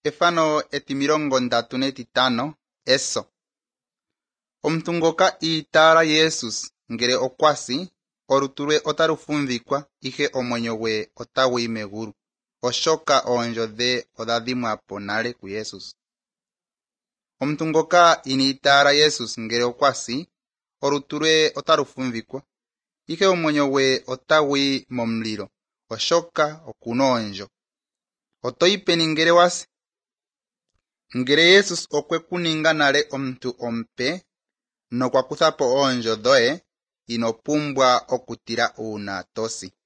Efano etimilongo 35 eso. Omuntu ngoka itaala Jesus ngele okwasi, olutu lwe otalufumvikwa, ihe omwenyo gwe otaguyi megulu, oshoka oondjo dhe odha dhimwapo nale ku Jesus. Omuntu ngoka iniitaala Jesus ngele okwasi, olutu lwe otalufumvikwa, ihe omwenyo gwe otaguyi momulilo, oshoka okuna oondjo. Otoyi peni ngele wasi? Ngele Jesus okwekuninga nale omuntu omupe nokwa kuthapo oondjo dhoye, ino pumbwa okutila uuna tosi.